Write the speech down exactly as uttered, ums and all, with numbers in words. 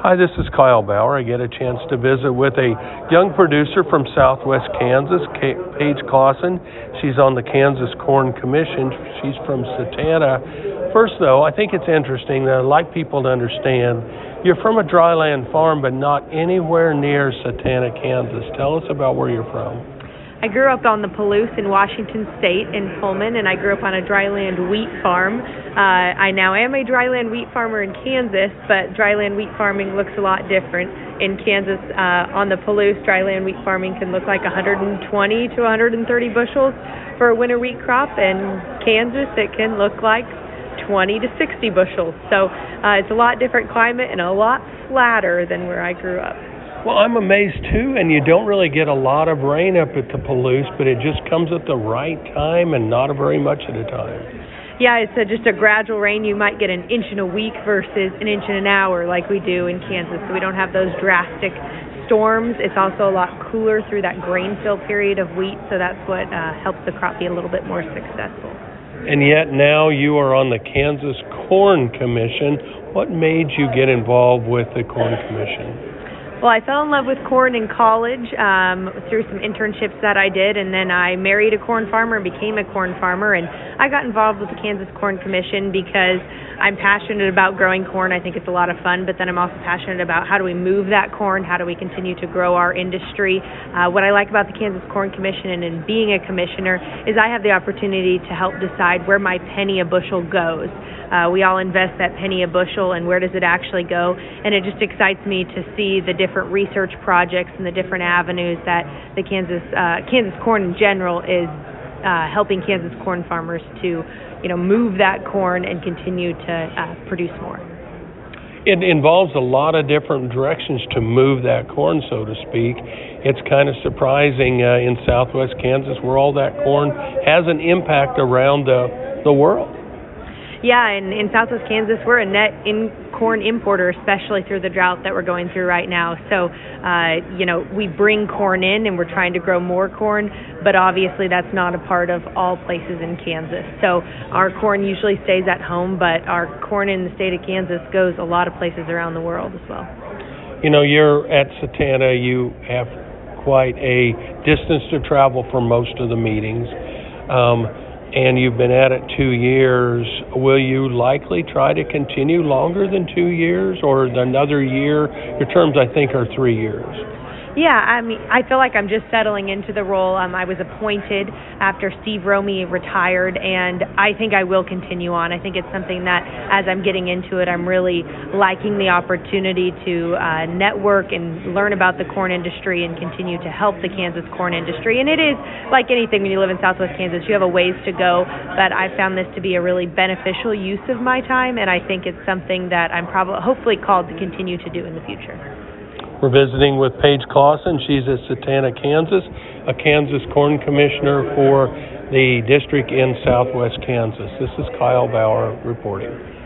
Hi, this is Kyle Bauer. I get a chance to visit with a young producer from Southwest Kansas, Kay- Paige Clausen. She's on the Kansas Corn Commission. She's from Satanta. First, though, I think it's interesting that I'd like people to understand you're from a dryland farm, but not anywhere near Satanta, Kansas. Tell us about where you're from. I grew up on the Palouse in Washington State in Pullman, and I grew up on a dryland wheat farm. Uh, I now am a dryland wheat farmer in Kansas, but dryland wheat farming looks a lot different. In Kansas, uh, on the Palouse, dryland wheat farming can look like one hundred twenty to one hundred thirty bushels for a winter wheat crop. In Kansas, it can look like twenty to sixty bushels. So uh, it's a lot different climate and a lot flatter than where I grew up. Well, I'm amazed, too, and you don't really get a lot of rain up at the Palouse, but it just comes at the right time and not very much at a time. Yeah, it's a, just a gradual rain. You might get an inch in a week versus an inch in an hour like we do in Kansas, so we don't have those drastic storms. It's also a lot cooler through that grain fill period of wheat, so that's what uh, helps the crop be a little bit more successful. And yet now you are on the Kansas Corn Commission. What made you get involved with the Corn Commission? Well, I fell in love with corn in college um, through some internships that I did, and then I married a corn farmer and became a corn farmer, and I got involved with the Kansas Corn Commission because I'm passionate about growing corn. I think it's a lot of fun, but then I'm also passionate about how do we move that corn, how do we continue to grow our industry. Uh, what I like about the Kansas Corn Commission and in being a commissioner is I have the opportunity to help decide where my penny a bushel goes. Uh, we all invest that penny a bushel, and where does it actually go? And it just excites me to see the different research projects and the different avenues that the Kansas uh, Kansas corn in general is uh, helping Kansas corn farmers to, you know, move that corn and continue to uh, produce more. It involves a lot of different directions to move that corn, so to speak. It's kind of surprising uh, in Southwest Kansas where all that corn has an impact around the the world. Yeah, and in Southwest Kansas, we're a net in corn importer, especially through the drought that we're going through right now. So, uh, you know, we bring corn in and we're trying to grow more corn, but obviously that's not a part of all places in Kansas. So our corn usually stays at home, but our corn in the state of Kansas goes a lot of places around the world as well. You know, you're at Satanta. You have quite a distance to travel for most of the meetings. Um, And you've been at it two years. Will you likely try to continue longer than two years or another year? Your terms, I think, are three years. Yeah, I mean, I feel like I'm just settling into the role. Um, I was appointed after Steve Romy retired, and I think I will continue on. I think it's something that, as I'm getting into it, I'm really liking the opportunity to uh, network and learn about the corn industry and continue to help the Kansas corn industry. And it is like anything when you live in Southwest Kansas, you have a ways to go, but I found this to be a really beneficial use of my time, and I think it's something that I'm probably hopefully called to continue to do in the future. We're visiting with Paige Clausen. She's at Satanta, Kansas, a Kansas Corn Commissioner for the district in Southwest Kansas. This is Kyle Bauer reporting.